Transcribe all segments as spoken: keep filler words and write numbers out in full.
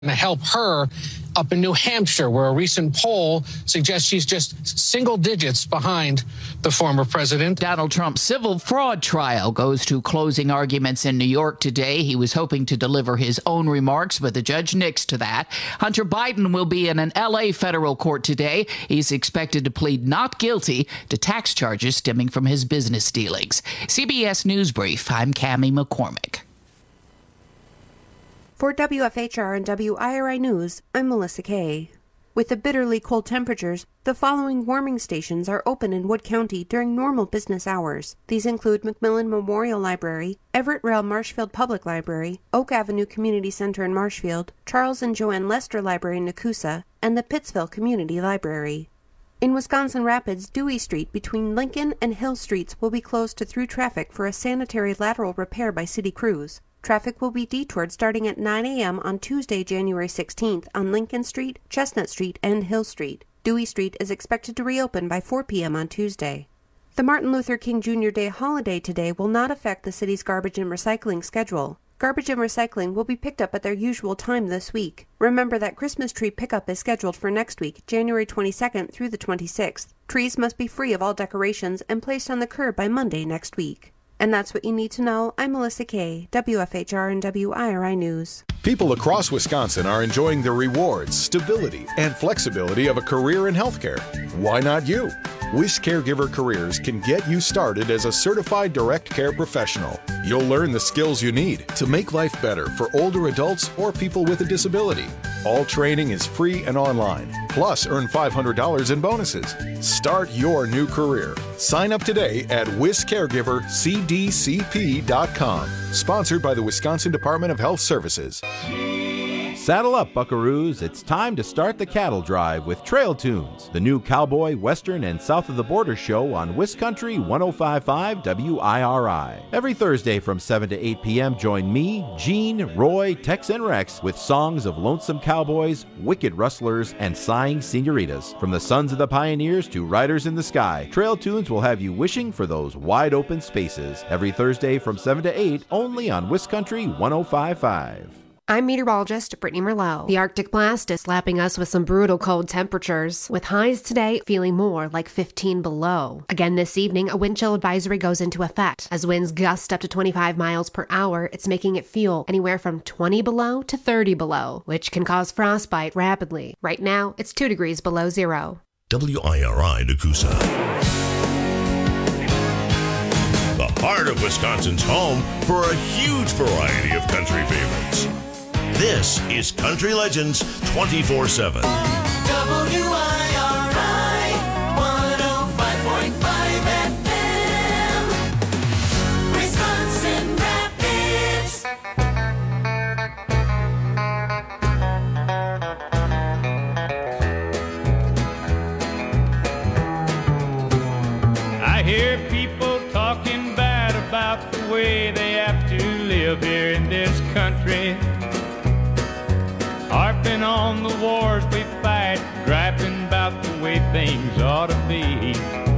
to help her up in New Hampshire, where a recent poll suggests she's just single digits behind the former president. Donald Trump's civil fraud trial goes to closing arguments in New York today. He was hoping to deliver his own remarks, but the judge nixed to that. Hunter Biden will be in an L A federal court today. He's expected to plead not guilty to tax charges stemming from his business dealings. C B S News Brief, I'm Cammie McCormick. For W F H R and W I R I News, I'm Melissa Kay. With the bitterly cold temperatures, the following warming stations are open in Wood County during normal business hours. These include McMillan Memorial Library, Everett Rail Marshfield Public Library, Oak Avenue Community Center in Marshfield, Charles and Joanne Lester Library in Nakusa, and the Pittsville Community Library. In Wisconsin Rapids, Dewey Street between Lincoln and Hill Streets will be closed to through traffic for a sanitary lateral repair by city crews. Traffic will be detoured starting at nine a.m. on Tuesday, January sixteenth on Lincoln Street, Chestnut Street, and Hill Street. Dewey Street is expected to reopen by four p.m. on Tuesday. The Martin Luther King Junior Day holiday today will not affect the city's garbage and recycling schedule. Garbage and recycling will be picked up at their usual time this week. Remember that Christmas tree pickup is scheduled for next week, January twenty-second through the twenty-sixth. Trees must be free of all decorations and placed on the curb by Monday next week. And that's what you need to know. I'm Melissa Kay, W F H R and W I R I News. People across Wisconsin are enjoying the rewards, stability, and flexibility of a career in healthcare. Why not you? Wish Caregiver Careers can get you started as a certified direct care professional. You'll learn the skills you need to make life better for older adults or people with a disability. All training is free and online. Plus, earn five hundred dollars in bonuses. Start your new career. Sign up today at wis caregiver c d c p dot com. Sponsored by the Wisconsin Department of Health Services. Saddle up, buckaroos. It's time to start the cattle drive with Trail Tunes, the new cowboy, western, and south of the border show on Wiscountry one oh five point five W I R I. Every Thursday from seven to eight p.m., join me, Gene, Roy, Tex, and Rex with songs of lonesome cowboys, wicked rustlers, and sighing senoritas. From the sons of the pioneers to riders in the sky, Trail Tunes will have you wishing for those wide open spaces. Every Thursday from seven to eight, only on Wiscountry one oh five point five. I'm meteorologist Brittany Merlot. The Arctic blast is slapping us with some brutal cold temperatures, with highs today feeling more like fifteen below. Again this evening, a wind chill advisory goes into effect. As winds gust up to twenty-five miles per hour, it's making it feel anywhere from twenty below to thirty below, which can cause frostbite rapidly. Right now, it's two degrees below zero. W I R I Nakusa. The heart of Wisconsin's home for a huge variety of country favorites. This is Country Legends twenty-four seven. W I R I one oh five point five F M, Wisconsin Rapids. I hear people talking bad about the way they have to live here in this country. Harping on the wars we fight, griping about the way things ought to be.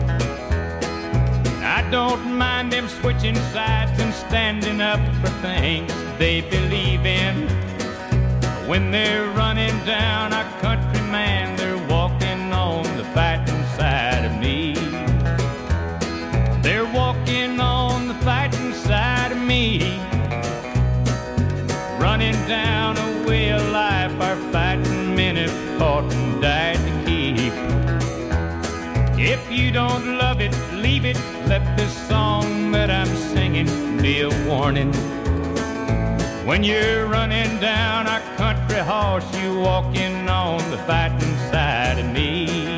I don't mind them switching sides and standing up for things they believe in. When they're running down our country, man, they're walking on the fighting side of me. They're walking on the fighting side of me. Running down a way of life our fighting men have fought and died to keep. If you don't love it, leave it. Let this song that I'm singing be a warning. When you're running down our country horse, you walking on the fighting side of me.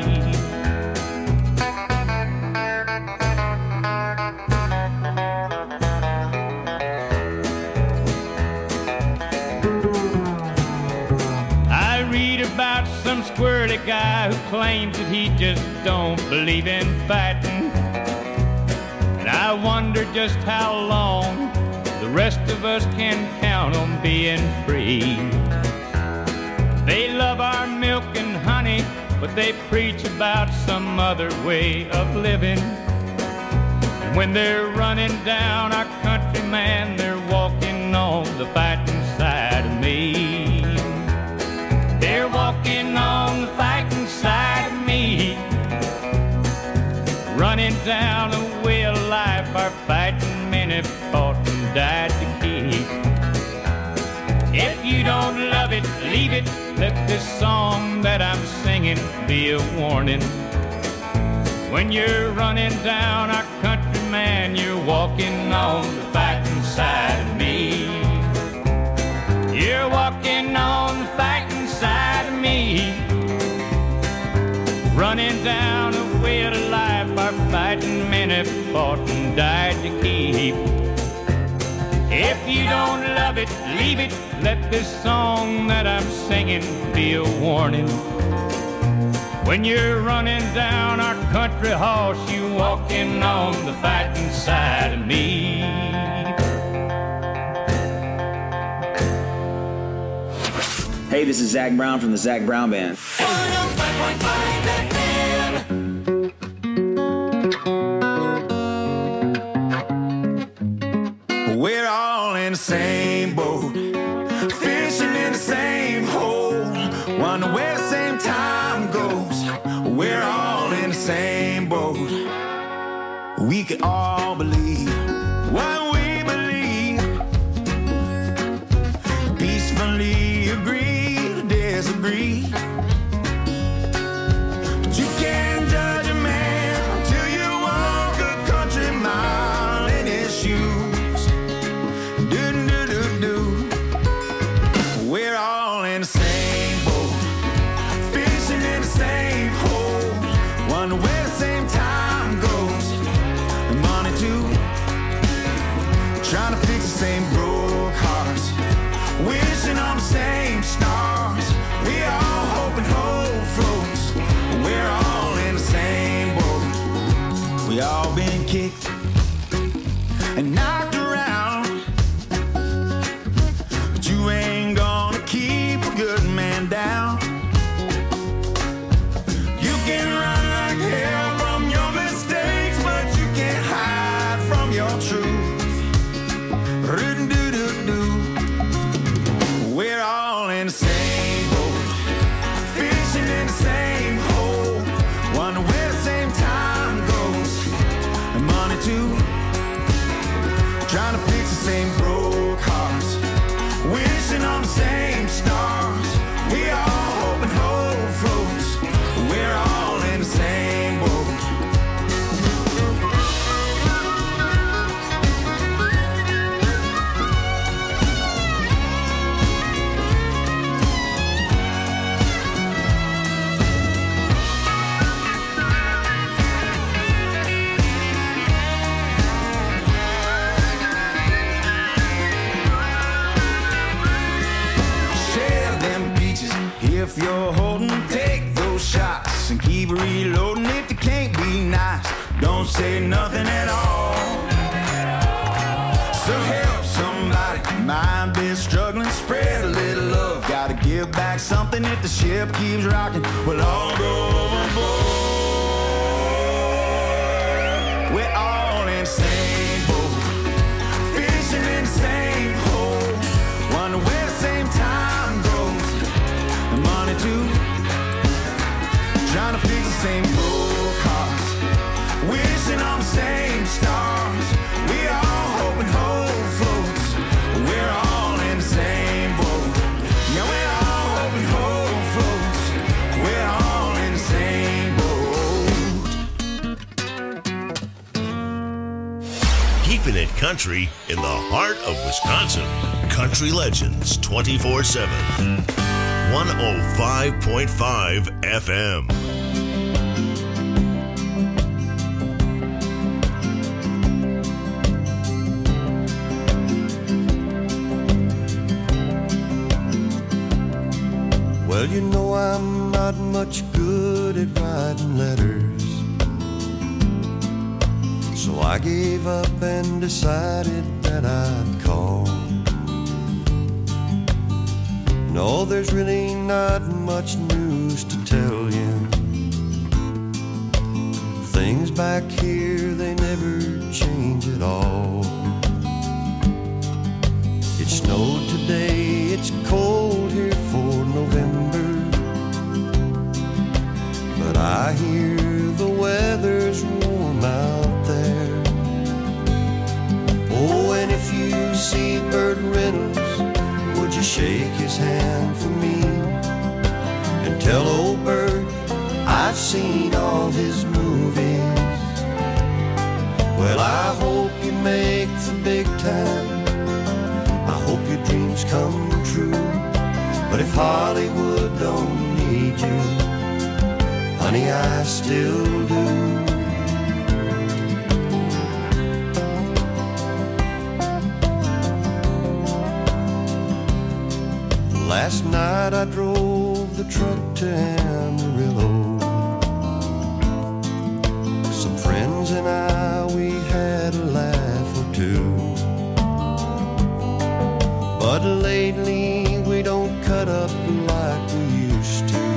About some squirrely guy who claims that he just don't believe in fighting. And I wonder just how long the rest of us can count on being free. They love our milk and honey, but they preach about some other way of living. And when they're running down our country, man, they're walking on the fighting side of me. running down the way of life, our fighting men have fought and died to keep. If you don't love it, leave it. Let this song that I'm singing be a warning. When you're running down our country, man, you're walking on the fighting side of me. You're walking on the fighting side of me. Running down the way of life, our fighting men have fought and died to keep. If you don't love it, leave it. Let this song that I'm singing be a warning. When you're running down our country horse, you walking on the fighting side of me. Hey, this is Zach Brown from the Zach Brown Band. one oh five point five F M. We're all in the same boat, fishing in the same hole, wonder where the same time goes. We're all in the same boat. We can all believe what we believe. Peacefully agree to disagree. But you can't judge a man till you walk a country mile in his shoes. Do do do do. We're all in the same boat, fishing in the same hole, wonder where the same time goes. And money too, trying to fix the same broke hearts, wishing on the same stars. We all hope and hope floats. We're all in the same boat. We all been kicked and knocked around, but you ain't gonna keep a good man down. You can run like hell from your mistakes, but you can't hide from your truth. Ru-do-do-do-do. We're all in the same boat, fishing in the same hole, wonder where the same time goes. And money too, trying to fix the same broke hearts, wishing on the same stars. We all hope and hope floats. We're all in the same boat. Share them beaches if you're holding. Take those shots and keep reloading. If you can't be nice, don't say nothing at all. So help somebody, mind been struggling, spread a little love. Gotta give back something if the ship keeps rocking. We'll all go overboard. We're all in the same boat, fishing in the same hole, wonder where the same time goes. And money too, trying to fix the same broke hearts, wishing on the same stars. We all hope and hope floats. We're all in the same boat. Yeah, we're all hope and hope floats. We're all in the same boat. Keeping it country in the heart of Wisconsin. Country Legends twenty-four seven. one oh five point five F M. Well, you know I'm not much good at writing letters, so I gave up and decided that I'd call. No, there's really not much news to tell you. Things back here, they never change at all. It snowed today, it's cold here for November, but I hear the weather's warm out tell old Bert I've seen all his movies. Well, I hope you make the big time. I hope your dreams come true. But if Hollywood don't need you, honey, I still do. Last night I drove the truck to Amarillo. Some friends and I, we had a laugh or two. But lately we don't cut up like we used to.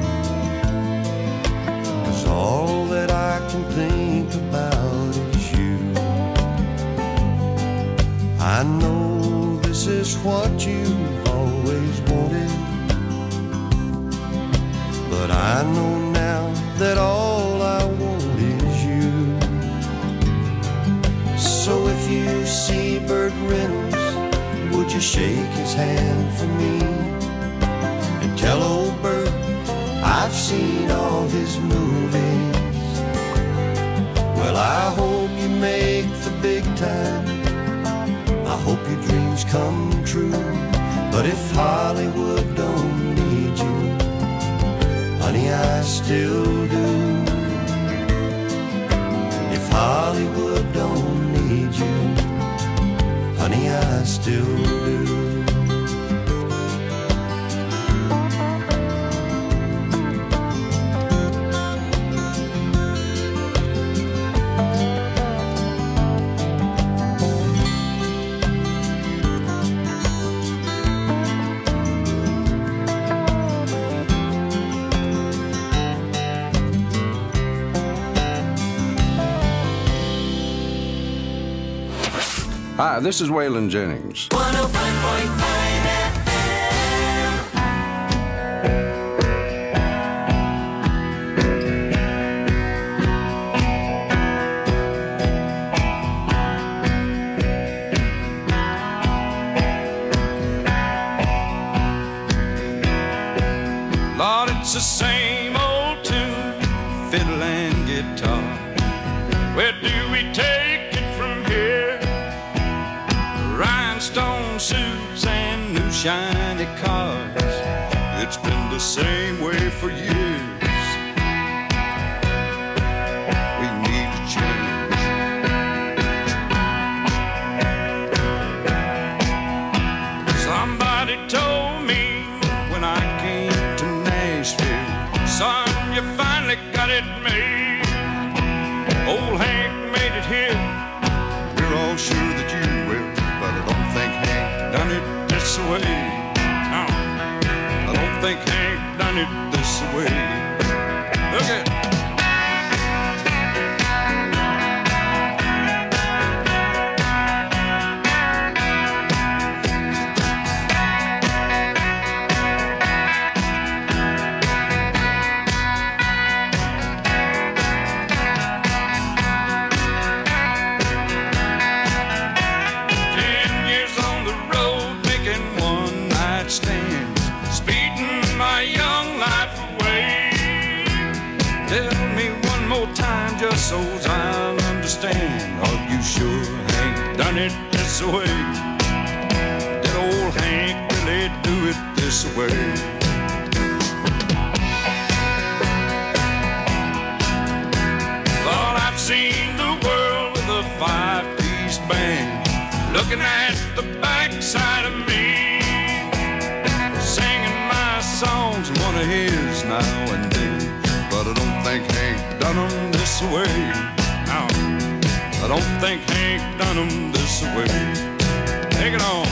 'Cause all that I can think about is you. I know this is what you've always wanted, but I know now that all I want is you. So if you see Burt Reynolds, would you shake his hand for me and tell old Burt I've seen all his movies. Well, I hope you make the big time. I hope your dreams come true. But if Hollywood don't need you, honey, I still do. If Hollywood don't need you, honey, I still do. Hi, this is Waylon Jennings. one oh five point five F M. Lord, it's the same old tune, fiddle and guitar. Where do we take it from here? Rhinestone suits and new shiny cars. It's been the same way for years. We need to change. Somebody told me when I came to Nashville, son, you finally got it made. Old Hank made it here. We're all sure that you will, but I don't think Hank done it this way. No, I don't think Hank done it this way. Look at so I'll understand. Are you sure Hank done it this way? Did old Hank really do it this way? Lord, I've seen the world with a five-piece band looking at the backside of me, singing my songs, one of his now and then. But I don't think Hank done them this way. No, I don't think Hank done them this way. Take it on.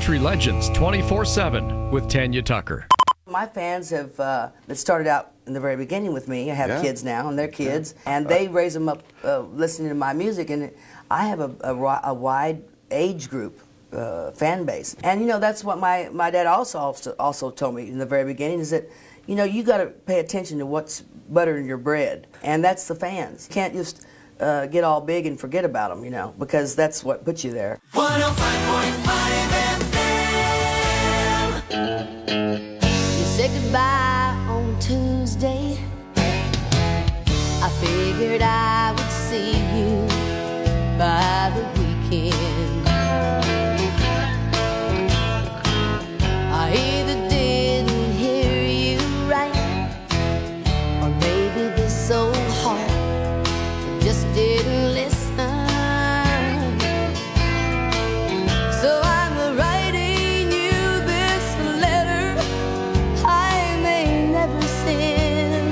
Country Legends twenty-four seven with Tanya Tucker. My fans have, uh, that started out in the very beginning with me. I have Yeah. kids now, and they're kids, and they raise them up uh, listening to my music, and I have a, a, wi- a wide age group uh, fan base. And, you know, that's what my, my dad also, also also told me in the very beginning, is that, you know, you got to pay attention to what's buttering your bread, and that's the fans. You can't just uh, get all big and forget about them, you know, because that's what puts you there. one oh five point five F M. You said goodbye on Tuesday. I figured I would see you by the weekend. I either didn't hear you right, or maybe this old heart just didn't listen. So I'm writing you this letter I may never send,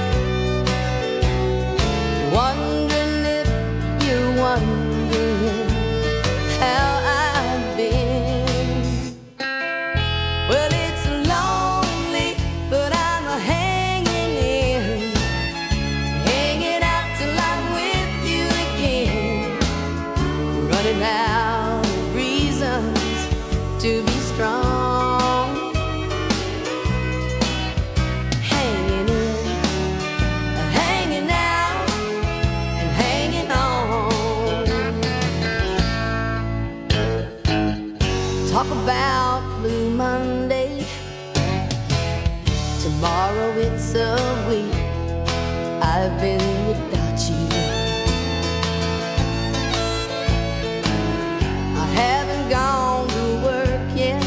wondering if you're wondering how I've been. Well, it's lonely, but I'm hanging in, hanging out till I'm with you again, running out of reasons to be strong, hanging in, hanging out, and hanging on. Talk about Blue Monday. Tomorrow it's a week I've been without you. I haven't gone to work yet.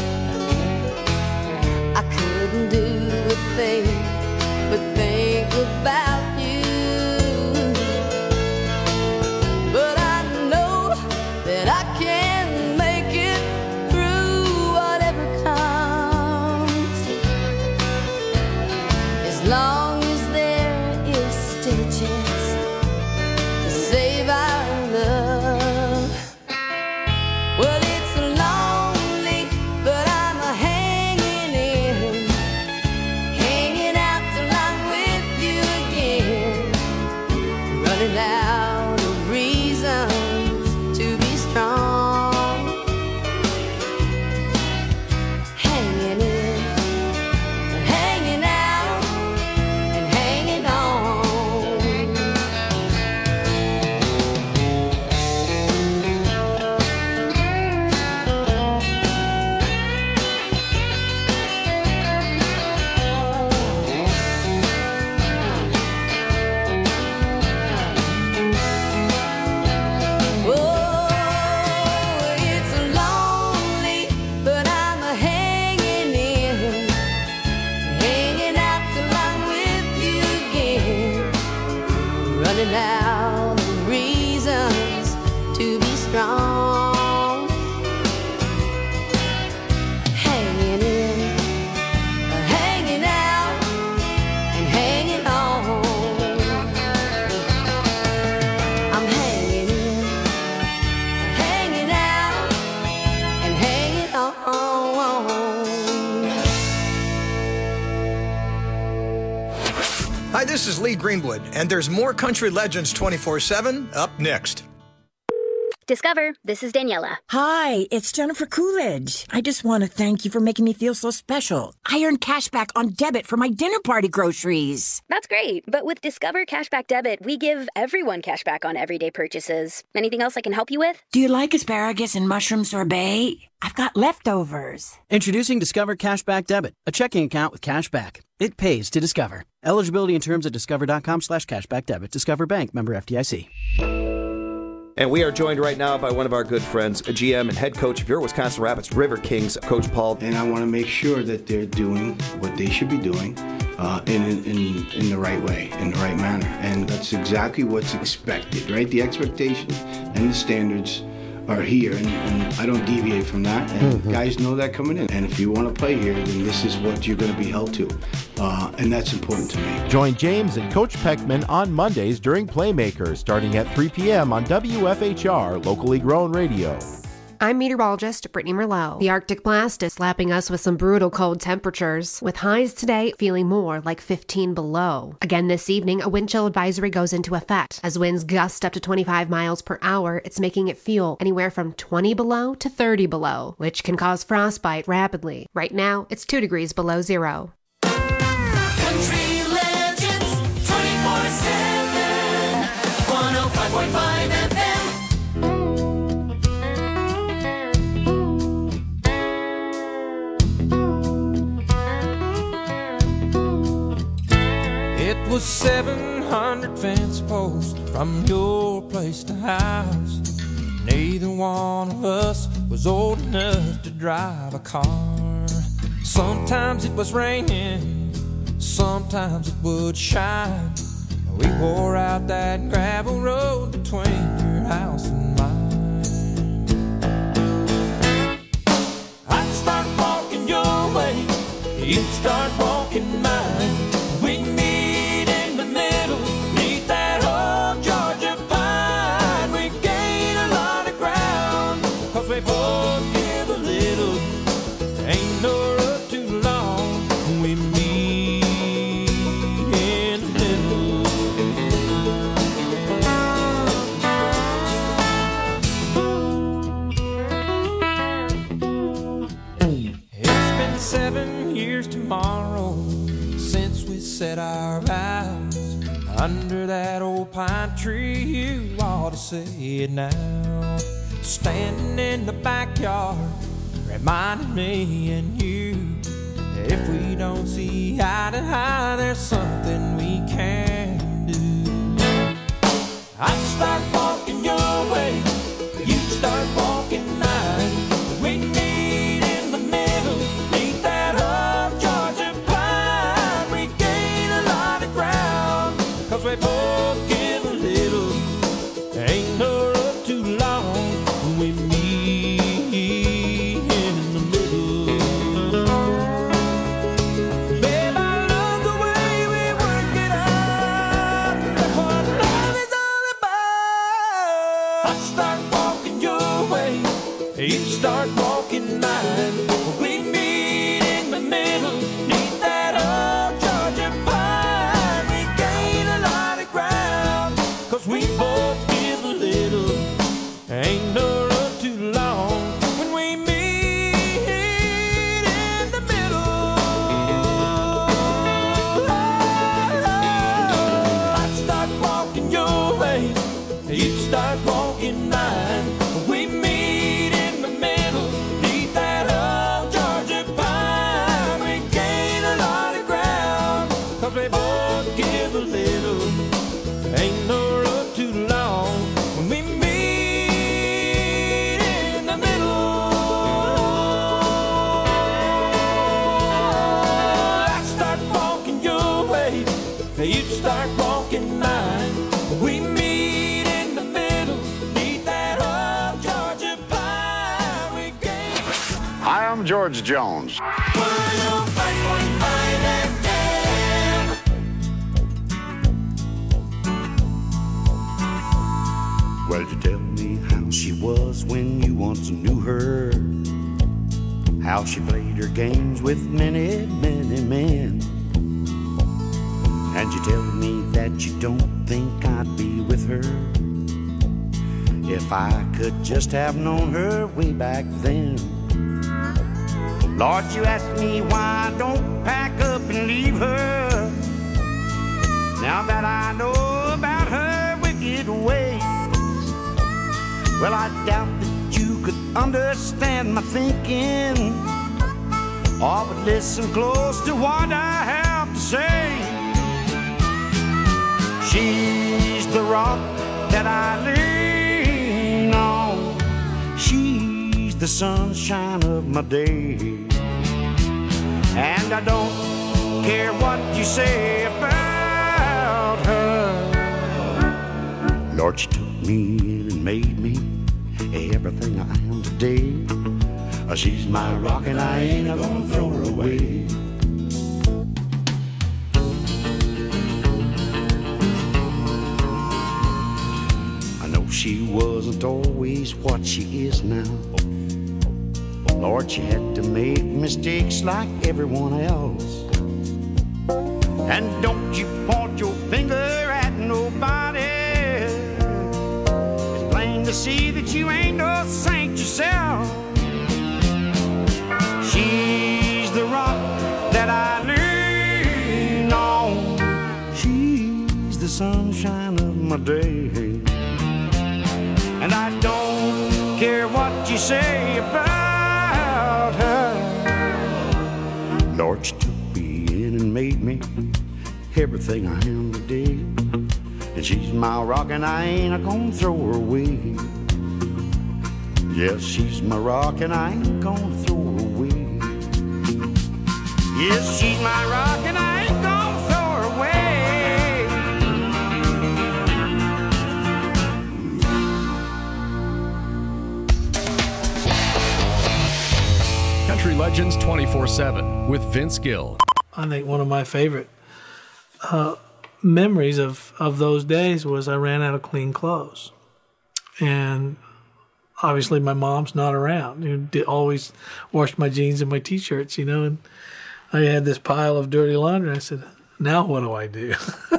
I couldn't do a thing but think about you. But I know that I can make it through whatever comes, as long as there is still a chance to save our love. Well, it's lonely, but I'm hanging in, hanging out till I'm with you again, running out of reasons to be strong, hanging in, hanging out, and hanging on. Oh, it's lonely, but I'm hanging in, hanging out till I'm with you again, running out of reasons to be strong, hanging in, hanging out, and hanging on. I'm hanging in, hanging out, and hanging on. Hi, this is Lee Greenwood, and there's more Country Legends twenty-four seven up next. Discover, this is Daniela. Hi, it's Jennifer Coolidge. I just want to thank you for making me feel so special. I earned cash back on debit for my dinner party groceries. That's great, but with Discover Cashback Debit, we give everyone cash back on everyday purchases. Anything else I can help you with? Do you like asparagus and mushroom sorbet? I've got leftovers. Introducing Discover Cashback Debit, a checking account with cash back. It pays to Discover. Eligibility and terms at discover.com slash cashback debit. Discover Bank, member F D I C. And we are joined right now by one of our good friends, a G M and head coach of your Wisconsin Rapids River Kings, Coach Paul. And I want to make sure that they're doing what they should be doing uh, in, in, in the right way, in the right manner. And that's exactly what's expected, right? The expectations and the standards are here, and, and I don't deviate from that. And mm-hmm. guys know that coming in. And if you want to play here, then this is what you're going to be held to. Uh, and that's important to me. Join James and Coach Peckman on Mondays during Playmakers, starting at three p.m. on W F H R, locally grown radio. I'm meteorologist Brittany Merlot. The Arctic blast is slapping us with some brutal cold temperatures, with highs today feeling more like fifteen below. Again this evening, a wind chill advisory goes into effect. As winds gust up to twenty-five miles per hour, it's making it feel anywhere from twenty below to thirty below, which can cause frostbite rapidly. Right now, it's two degrees below zero. Country Legends twenty-four seven, one oh five point five F M. It was seven hundred fence posts from your place to house. Neither one of us was old enough to drive a car. Sometimes it was raining, sometimes it would shine. We wore out that gravel road between your house and mine. I'd start walking your way, you'd start walking mine. We meet in the middle, neath that old Georgia pine. We gain a lot of ground, cause we both give a little. Ain't no road too long when we meet in the middle. It's been seven years tomorrow since we said our vows under that old pine tree. You ought to say it now. Standing in the backyard, reminding me and you, if we don't see eye to eye, there's something we can do. I'd start walking your way, you'd start walking mine. We meet in the middle, neath that old Georgia pine. We gain a lot of ground, cause we both give a little. Ain't no road too long when we meet in the middle. Babe, I love the way we work it out. That's what love is all about. I start walking your way, you start walking mine. We meet in the middle, neath that old Georgia pine. We gain a lot of ground, cause we both give a little. Ain't no road too long when we meet in the middle. I'd start walking your way, you'd start walking mine. We meet in the middle, neath that old Georgia pine. We gain a lot of ground, cause we both give a little. Ain't no road too long when we meet in the middle. I start walking your way, you start walking mine. We meet in the middle, neath that old Georgia pine. We gain. Hi, I'm George Jones. one oh five point five F M. Well, you tell me how she was when you once knew her, how she played her games with many, many men. And you tell me that you don't think I'd be with her if I could just have known her way back then. Lord, you ask me why I don't pack up and leave her, now that I know about her wicked ways. Well, I doubt that you could understand my thinking, or would listen close to what I have to say. She's the rock that I lean on, she's the sunshine of my day, and I don't care what you say about her. Lord, she took me in and made me everything I am today. She's my rock and I ain't gonna throw her away. I know she wasn't always what she is now, Lord, she had to make mistakes like everyone else. And don't you point your finger at nobody. It's plain to see that you ain't no saint yourself. She's the rock that I lean on. She's the sunshine of my day. And I don't care what you say about her. Lord, she took me in and made me everything I am today. And she's my rock and I ain't gonna throw her away. Yes, she's my rock and I ain't gonna throw her away. Yes, she's my rock and I ain't gonna throw her away. Country Legends twenty-four seven with Vince Gill. I think one of my favorite uh, memories of, of those days was I ran out of clean clothes. And obviously my mom's not around. You did always washed my jeans and my T-shirts, you know, and I had this pile of dirty laundry. I said, now what do I do?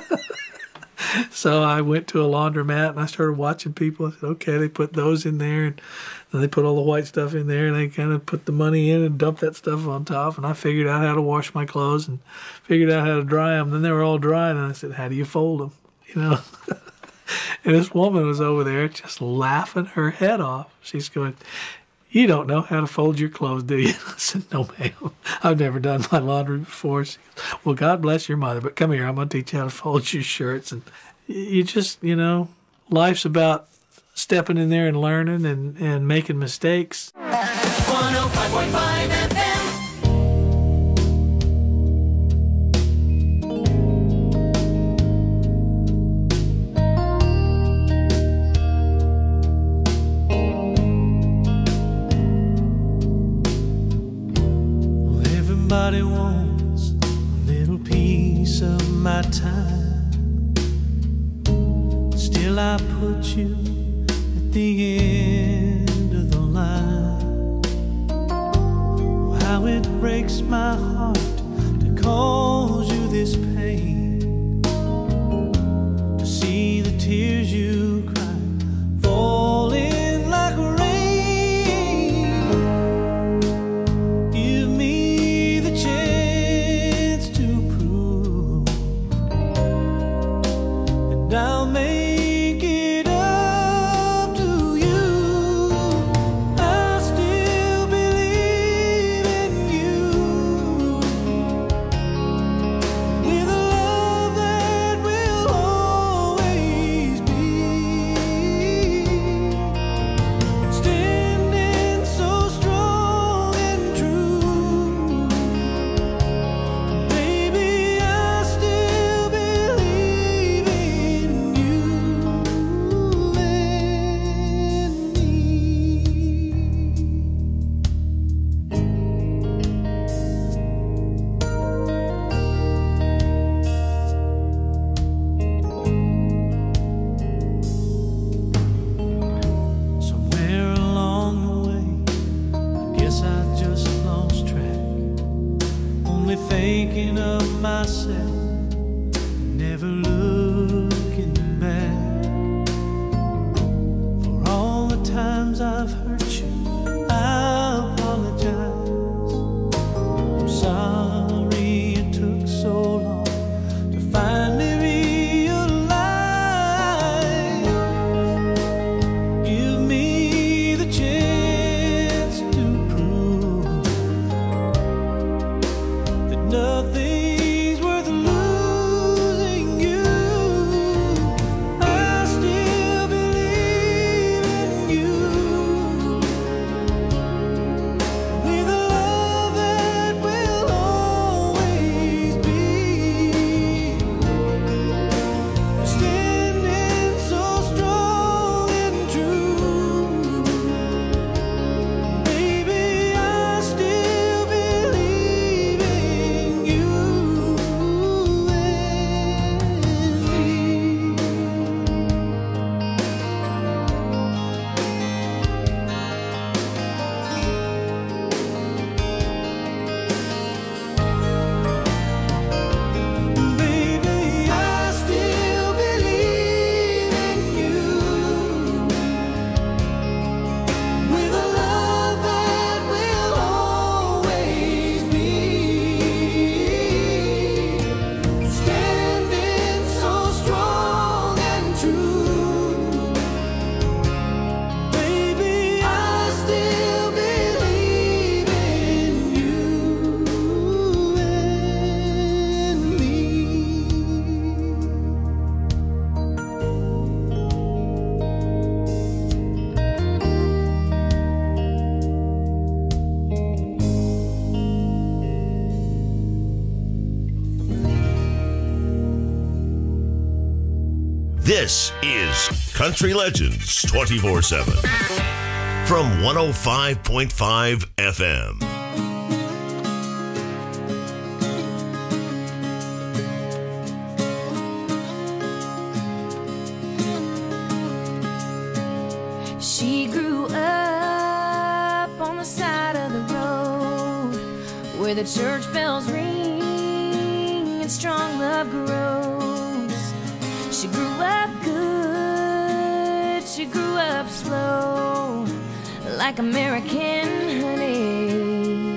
So I went to a laundromat and I started watching people. I said, okay, they put those in there and then they put all the white stuff in there and they kind of put the money in and dumped that stuff on top. And I figured out how to wash my clothes and figured out how to dry them. Then they were all dry and I said, how do you fold them? You know? And this woman was over there just laughing her head off. She's going, you don't know how to fold your clothes, do you? I said, no, ma'am. I've never done my laundry before. She goes, well, God bless your mother, but come here. I'm going to teach you how to fold your shirts. And you just, you know, life's about stepping in there and learning and, and making mistakes. one oh five point five F M. Everybody wants a little piece of my time. Still I put you at the end of the line. Oh, how it breaks my heart to cause you this pain, to see the tears you cry falling like rain. Give me the chance to prove, and I'll make it up to you. I still believe in you, with a love that will always be, standing so strong and true. Baby, I still believe in you and me. Somewhere along the way, I guess I just lost track, only thinking of myself, never looking back. For all the times I've hurt you, I apologize. I'm sorry it took so long to finally realize. Give me the chance to prove that nothing's worth losing you. This is Country Legends twenty-four seven from one oh five point five F M. She grew up on the side of the road where the church bells ring and strong love grows. She grew up good, she grew up slow, like American honey.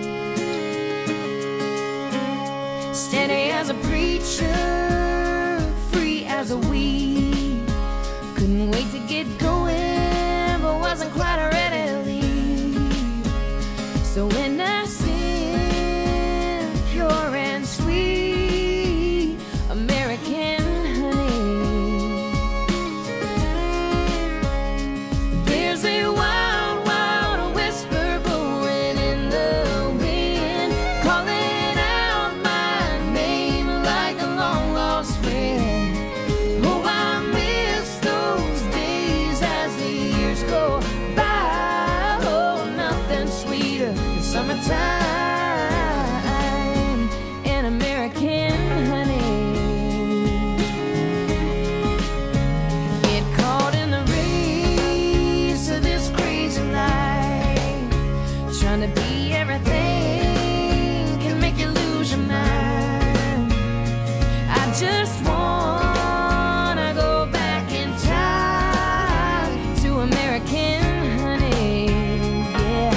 Steady as a preacher, free as a weed. Couldn't wait to get going, but wasn't quite ready to leave. So innocent, pure and sweet, American honey. There's a wild, wild whisper blowing in the wind, calling out my name like a long lost friend. Oh, I miss those days as the years go by. Oh, nothing sweeter than summertime and American honey. Get caught in the race of this crazy life, trying to be everything can make you lose your mind. I just wanna go back in time to American honey. Yeah.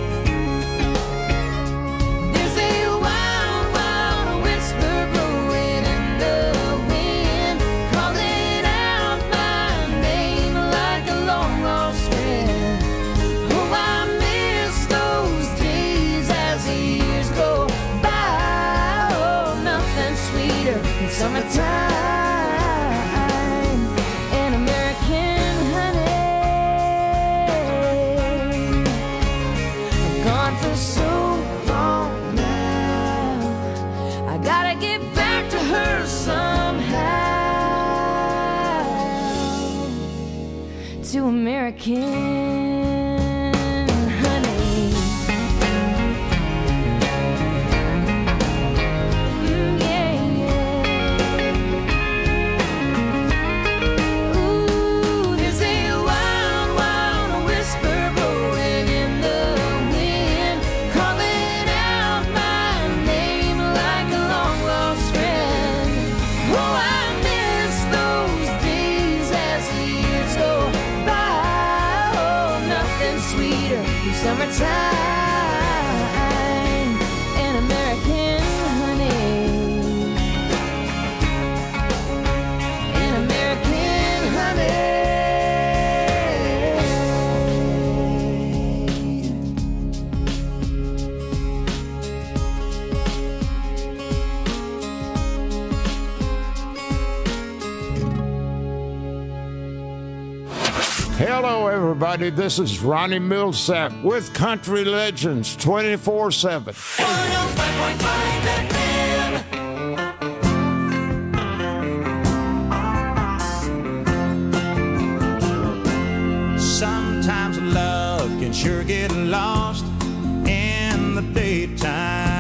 There's a wild, wild whisper blowing in the wind, calling out my name like a long lost friend. Oh, I miss those days as the years go by. Oh, nothing sweeter than summertime and American honey. I've gone for so long now, I gotta get back to her somehow, to American honey. Mm, yeah, yeah. Ooh, there's a wild, wild whisper blowing in the wind, calling out my name like a long lost friend. Oh, I miss those days as the years go by. Oh, nothing sweeter than summertime and American honey. And American honey. Hello, everybody. This is Ronnie Millsap with Country Legends twenty-four seven. Sometimes love can sure get lost in the daytime,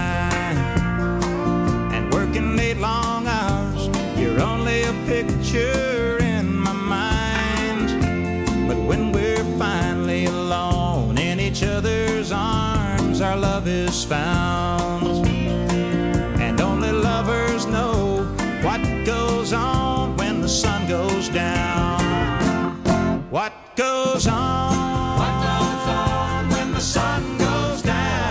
and working eight long hours, you're only a picture in my mind. But when we're finally alone in each other's arms, our love is found, and only lovers know what goes on when the sun goes down. What goes on? What goes on when the sun goes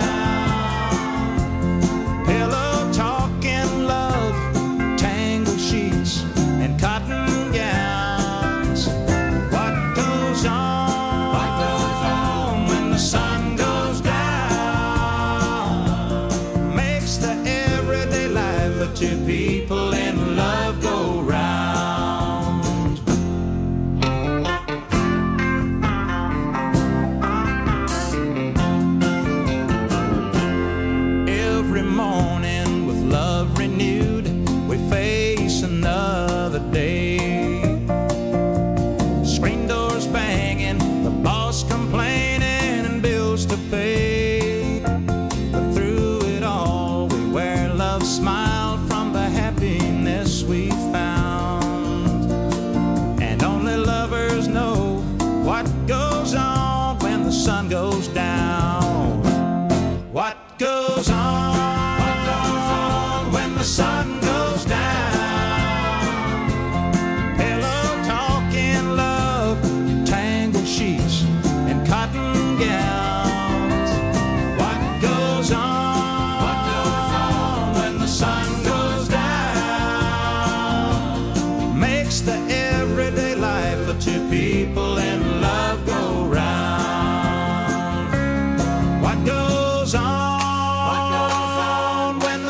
down? Pillow talking love, tangled sheets and cotton gowns. What goes on? What goes on when the sun goes down? Makes the everyday life of two people in love go round. Every morning with love renewed, we face another day.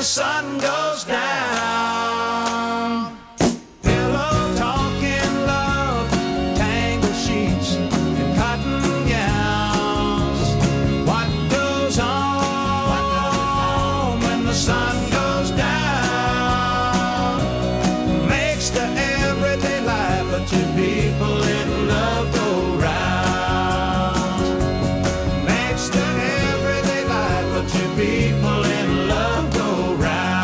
the sun goes down. Pillow talking love, tangled sheets and cotton gowns. What goes on when the sun goes down makes the everyday life of two people in love go round. Makes the everyday life of two people in love go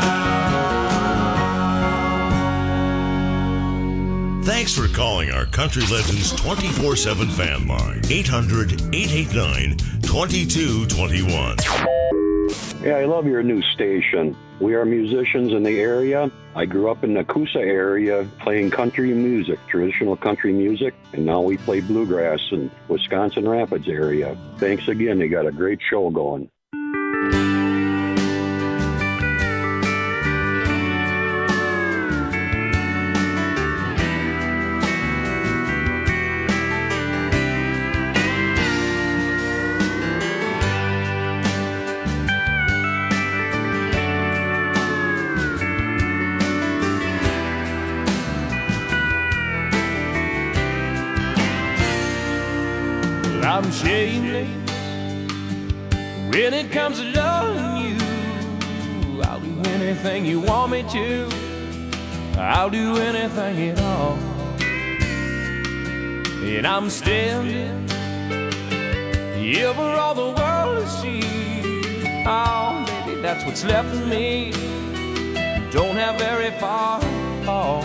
round. Thanks for calling our Country Legends twenty-four seven fan line. eight hundred, eight eight nine, two two two one. Yeah, I love your new station. We are musicians in the area. I grew up in the Coosa area playing country music, traditional country music, and now we play bluegrass in Wisconsin Rapids area. Thanks again. They got a great show going. I'm shameless when it comes to loving you. I'll do anything you want me to. I'll do anything at all. And I'm standing here for all the world to see. Oh, baby, that's what's left of me. Don't have very far to fall.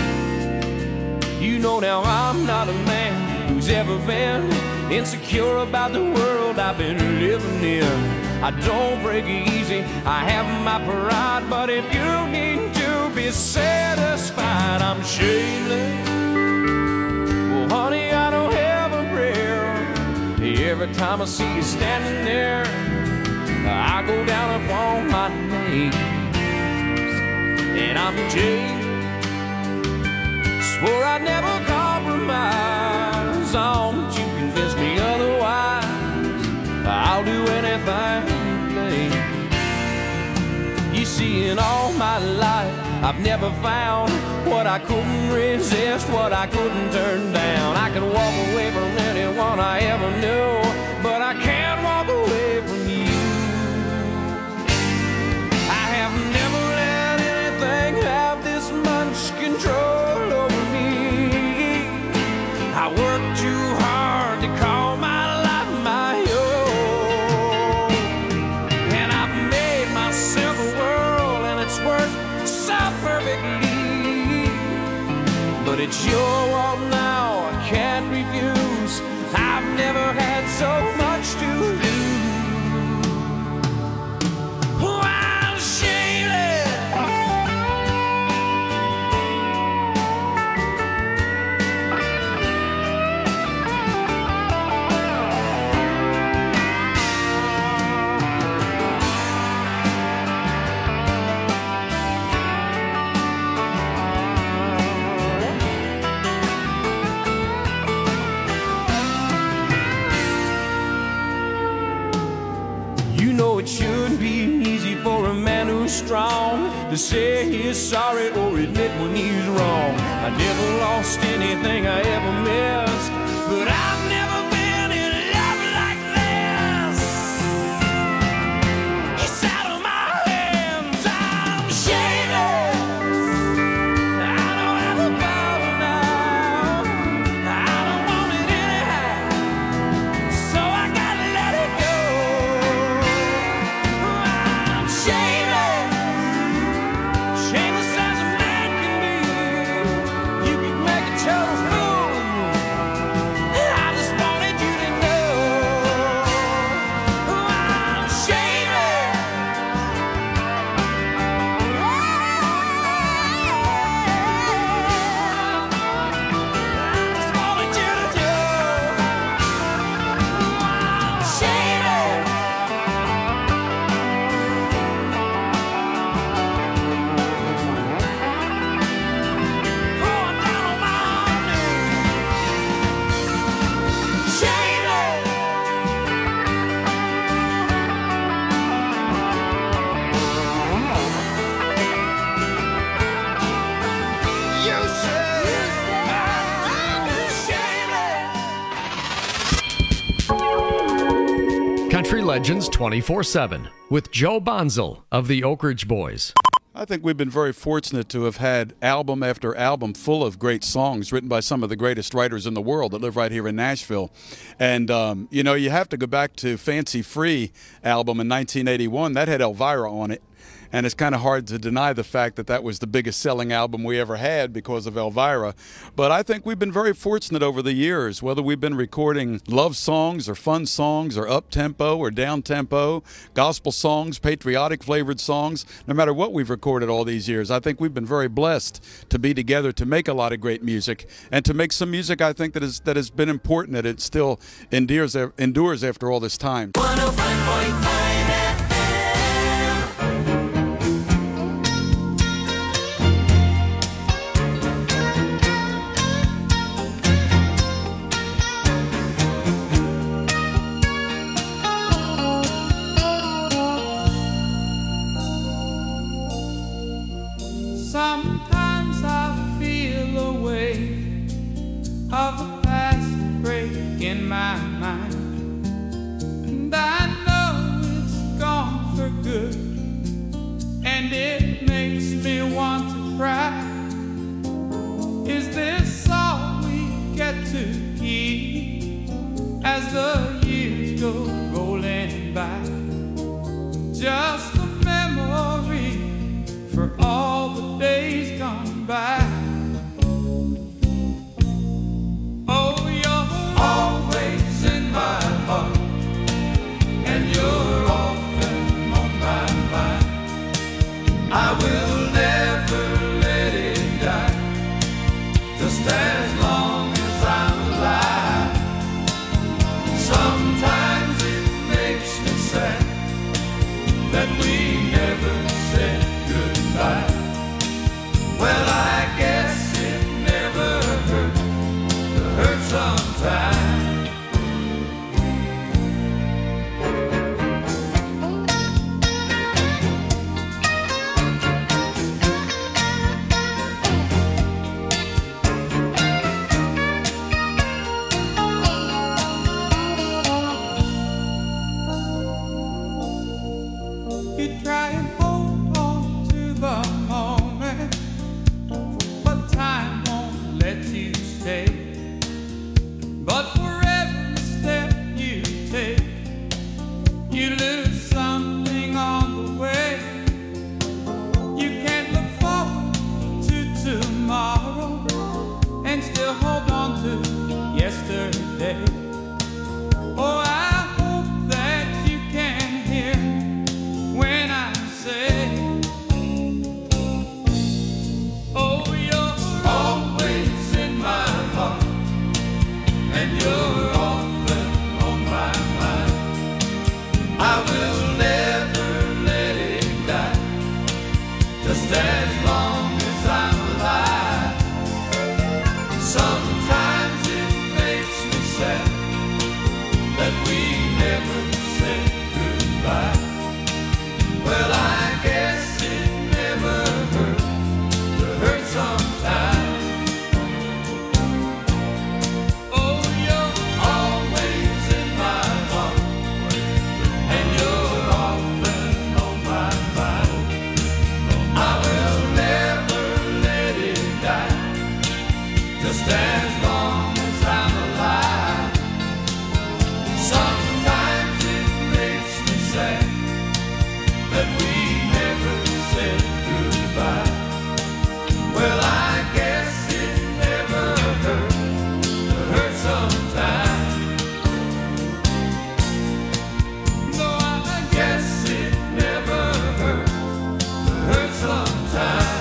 You know now I'm not a man who's ever been insecure about the world I've been living in. I don't break easy, I have my pride, but if you need to be satisfied, I'm shameless. Well, honey, I don't have a prayer. Every time I see you standing there, I go down upon my knees. And I'm jaded, swore I'd never compromise on, but you convinced me otherwise. I'll do anything, babe. You see, in all my life, I've never found what I couldn't resist, what I couldn't turn down. I could walk away from anyone I ever knew, but I can't walk away from you. I have never let anything have this much control over me. I work too hard to call my life my own, and I've made myself a world, and it's worked so perfectly. But it's your world now, I can't refuse. I've never had so much to lose. Oh, I'm shameless. You know it shouldn't be easy for a man who's strong to say he's sorry or admit when he's wrong. I never lost anything I ever missed, but I've never been in love like this. It's out of my hands, I'm shameless. I don't have the power now, I don't want it anyhow, so I gotta let it go. I'm shameless, shameless as a man can be. You can make a total fool of me. I Legends twenty-four seven with Joe Bonzel of the Oak Ridge Boys. I think we've been very fortunate to have had album after album full of great songs written by some of the greatest writers in the world that live right here in Nashville. And, um, you know, you have to go back to Fancy Free album in nineteen eighty-one. That had Elvira on it. And it's kind of hard to deny the fact that that was the biggest selling album we ever had because of Elvira. But I think we've been very fortunate over the years, whether we've been recording love songs or fun songs or up-tempo or down-tempo, gospel songs, patriotic flavored songs, no matter what we've recorded all these years. I think we've been very blessed to be together to make a lot of great music and to make some music I think that, is, that has been important, that it still endures, endures after all this time. one oh five point five F M. Sometimes I feel a weight of the past break in my mind, and I know it's gone for good, and it makes me want to cry. Is this all we get to keep as the years go rolling by? Just a memory for all the days gone by. Oh, you're always in my heart, and you're often on my mind. I will never let it die, just as long as I'm alive. Sometimes it makes me sad that we never said goodbye. Well, I guess it never hurt to hurt sometimes. You try and hold on to the moment, but time won't let you stay. But for every step you take, you lose something on the way. You can't look forward to tomorrow and still hold on to yesterday. Oh, I hope that you can hear when I say, oh, you're always in my heart, and you're often on my mind. I will never let it die, just as long as I'm alive. Sometimes it makes me sad that we never said goodbye. Well, I guess it never hurt to hurt sometimes. Oh, you're always in my heart, and you're often on my mind. I will never let it die, just as long as I'm alive. Sometimes it makes me sad that we never said goodbye. Well, I guess it never hurt to hurt sometimes. No, I guess it never hurt to hurt sometimes.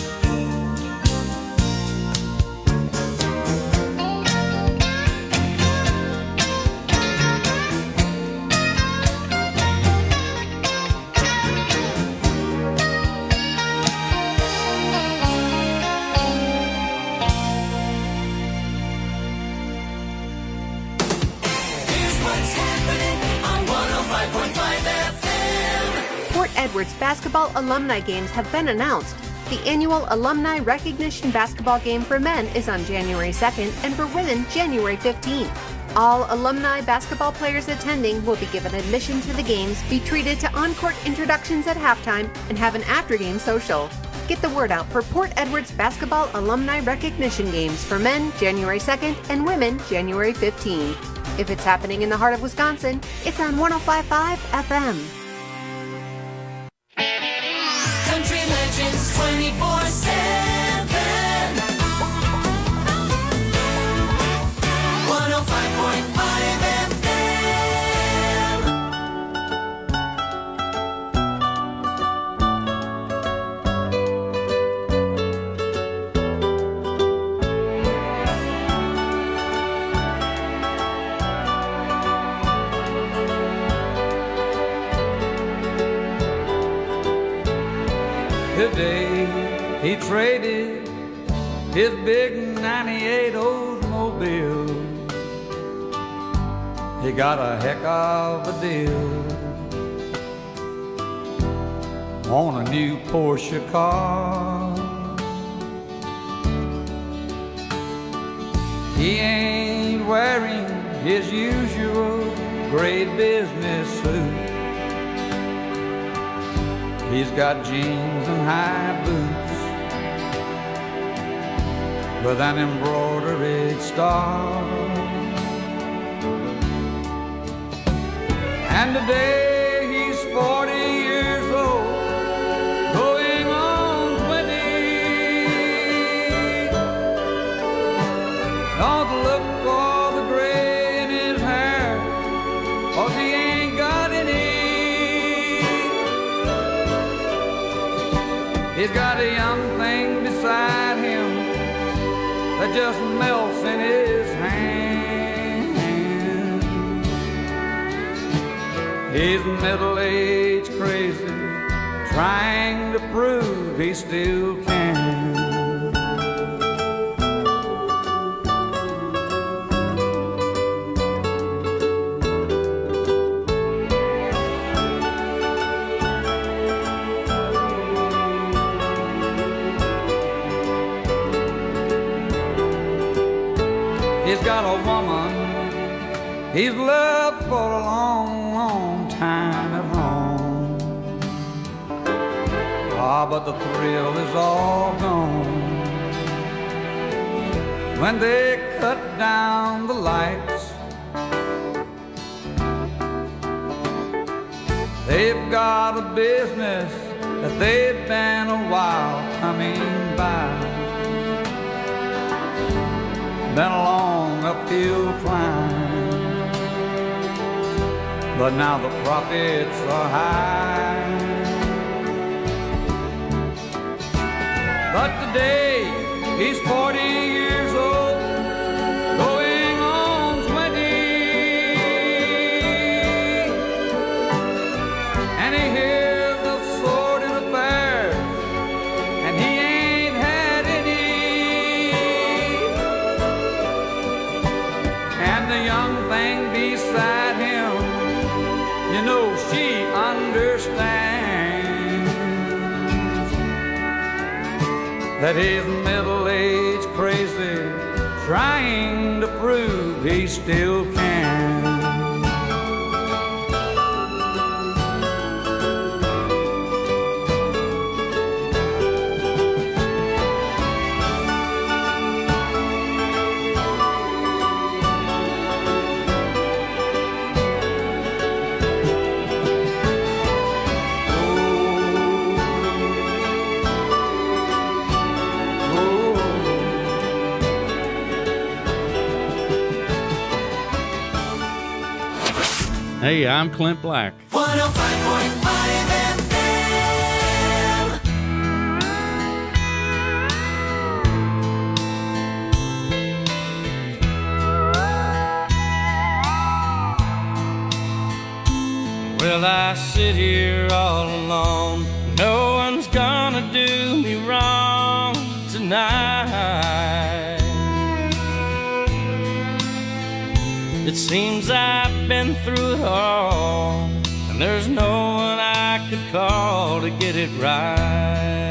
Here's what's happening on one oh five point five F M. Fort Edwards basketball alumni games have been announced. The annual Alumni Recognition Basketball Game for men is on January second and for women January fifteenth. All alumni basketball players attending will be given admission to the games, be treated to on-court introductions at halftime, and have an after-game social. Get the word out for Port Edwards Basketball Alumni Recognition Games for men January second and women January fifteenth. If it's happening in the heart of Wisconsin, it's on one oh five point five F M. Country Legends twenty-four seven. one oh five point five F M. Today he traded his big ninety-eight Oldsmobile. He got a heck of a deal on a new Porsche car. He ain't wearing his usual gray business suit. He's got jeans and high boots with an embroidered star. And today he's forty years old, going on twenty. Don't look for the gray in his hair, 'cause he ain't got any. He's got a young thing beside him that just melts in his hand. He's middle-aged crazy, trying to prove he still can. He's got a woman he's loved for a long, long time at home. Ah, but the thrill is all gone when they cut down the lights. They've got a business that they've been a while coming by. Been a long uphill climb, but now the profits are high. But today he's forty years old, going on twenty, and he hears the sordid affairs, and he ain't had any. And the young thing beside him, you know she understands that he's middle-aged crazy, trying to prove he still can. Hey, I'm Clint Black. one oh five point five F M. Well, I sit here all alone. No one's gonna do me wrong tonight. It seems I've been through it all, and there's no one I could call to get it right.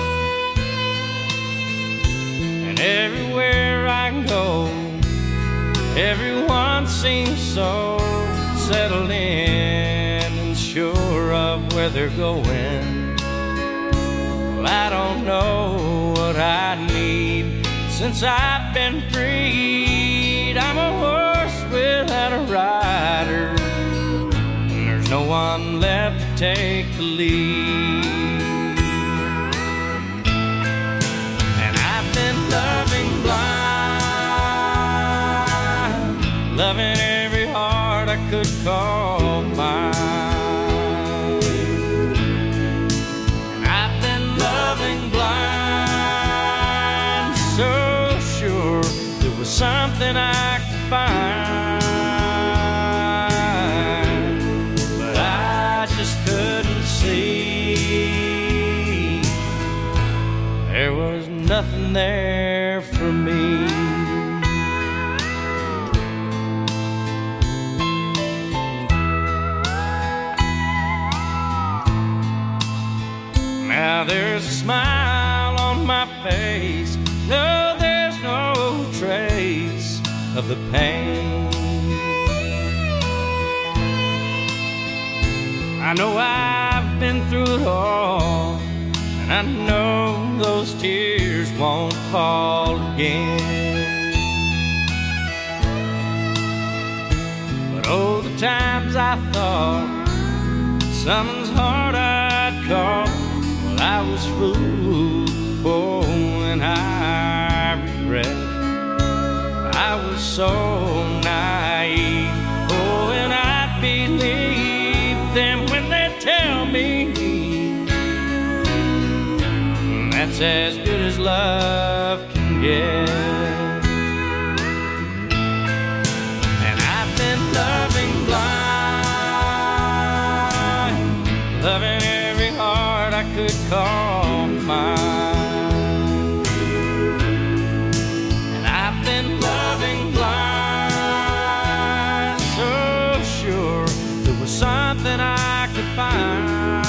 And everywhere I go, Everyone seems so settled in and sure of where they're going. Well, I don't know what I need since I've been freed. I'm a horse without a rider, and there's no one left to take the lead. And I've been loving blind, loving every heart I could call mine. And I've been loving blind, so sure there was something I could find, but I just couldn't see. There was nothing there for me. Now there's a smile on my face, no, there's no trace of the pain. I know I've been through it all, and I know those tears won't fall again. But oh, the times I thought someone's heart I'd caught, well, I was fooled, oh, and I regret I was so naive, oh, and I believe them when they tell me that's as good as love can get. And I've been loving blind, loving every heart I could call mine. And I've been loving blind, so sure there was something I could find,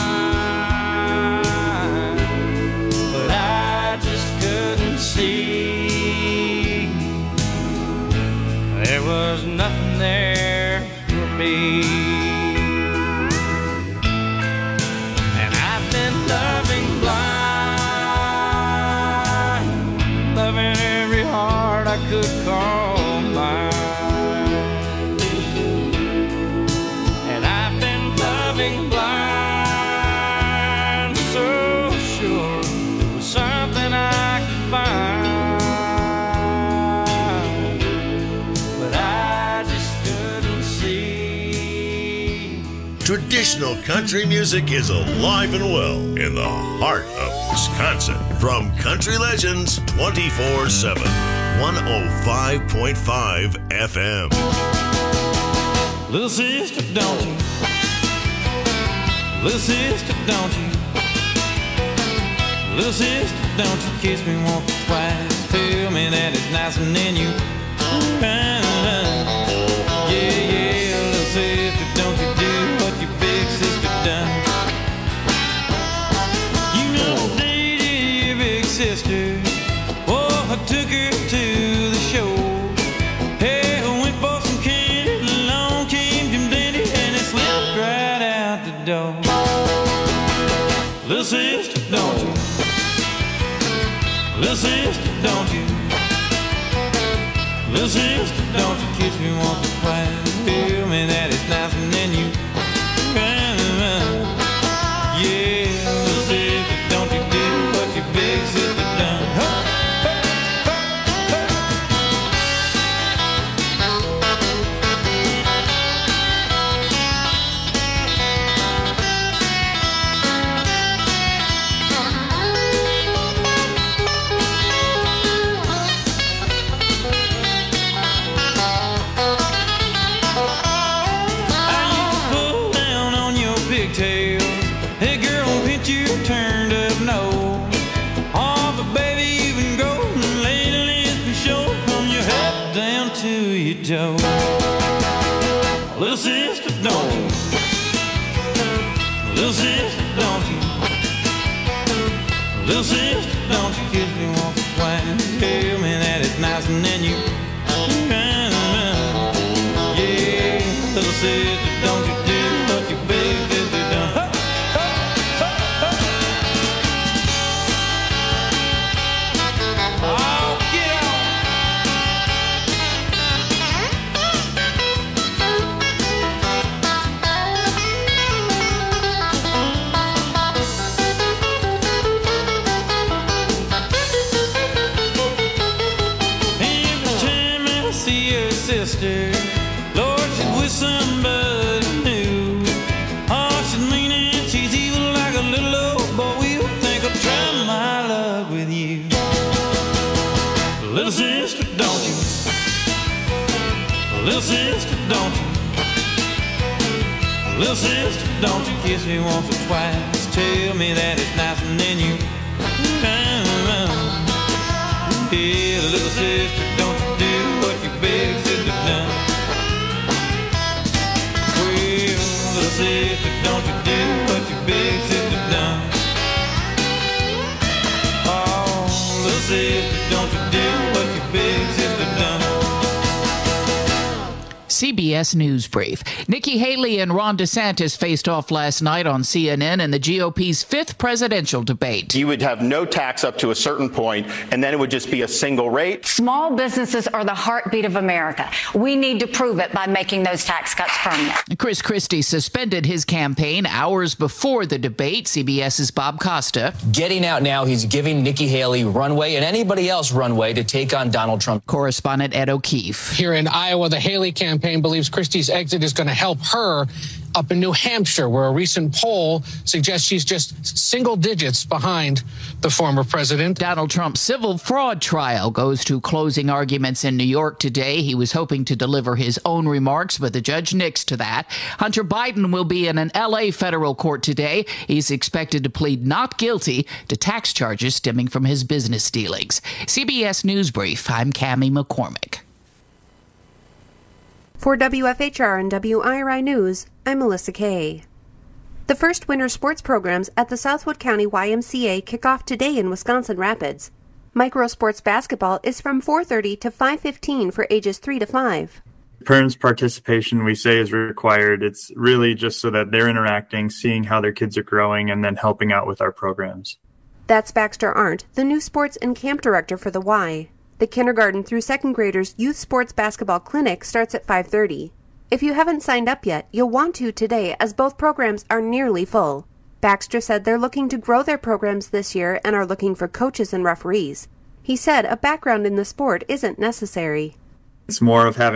but I just couldn't see. There was nothing there for me. And I've been loving blind, loving every heart I could call mine. And I've been loving blind, so sure there was something I could find, but I just couldn't see. Traditional country music is alive and well in the heart of Wisconsin. From Country Legends twenty-four seven, one oh five point five F M. Little sister, don't you? Little sister, don't you? Little sister, don't you kiss me once or twice? Tell me that it's nice and then you run, run. Yeah, yeah, little sister, don't you do what your big sister done? You know I dated your big sister. Oh, I took her to the show. Hey, I went for some candy. Along came Jim Dandy, and it slipped right out the door. Little sister, don't you? Little sister, don't you? Little sister, don't you kiss me once or twice? Tell me that it's nice and then you run, run. Yeah, little sister, don't you do what your big sister done? Huh? Hey girl, pinch you turned up nose. Oh, but baby, you've been growing lately. It's been showing from your head down to your toe. Little sister, don't you? Little sister, don't you? Little sister, don't you kiss me once or twice? Tell me that it's nice and then you run, run. sister, don't you do what your big sister done. Huh, huh, huh, huh. Oh, get on. Every time I see your sister, Lord, she's with somebody new. Oh, she's mean and she's evil like a little old boy. You think I'll try my luck with you, little sister, don't you? Little sister, don't you? Little sister, don't you kiss me once or twice? Tell me that it's nice and then you come around. Yeah, little sister, don't you do what your big sister done. Well, little sister, don't you do what your big sister done. Oh, little sister, don't you do what your big sister done. C B S News Brief. Nikki Haley and Ron DeSantis faced off last night on C N N in the G O P's fifth presidential debate. You would have no tax up to a certain point, and then it would just be a single rate. Small businesses are the heartbeat of America. We need to prove it by making those tax cuts permanent. Chris Christie suspended his campaign hours before the debate. CBS's Bob Costa. Getting out now, he's giving Nikki Haley runway and anybody else runway to take on Donald Trump. Correspondent Ed O'Keefe. Here in Iowa, the Haley campaign believes Christie's exit is going to help her. Up in New Hampshire, where a recent poll suggests she's just single digits behind the former president. Donald Trump's civil fraud trial goes to closing arguments in New York today. He was hoping to deliver his own remarks, but the judge nixed to that. Hunter Biden will be in an L A federal court today. He's expected to plead not guilty to tax charges stemming from his business dealings. C B S News Brief, I'm Cammie McCormick. For W F H R and W I R I News, I'm Melissa Kay. The first winter sports programs at the Southwood County Y M C A kick off today in Wisconsin Rapids. Micro sports basketball is from four thirty to five fifteen for ages three to five. Parents' participation, we say, is required. It's really just so that they're interacting, seeing how their kids are growing, and then helping out with our programs. That's Baxter Arndt, the new sports and camp director for the Y. The kindergarten through second graders youth sports basketball clinic starts at five thirty. If you haven't signed up yet, you'll want to today as both programs are nearly full. Baxter said they're looking to grow their programs this year and are looking for coaches and referees. He said a background in the sport isn't necessary. It's more of having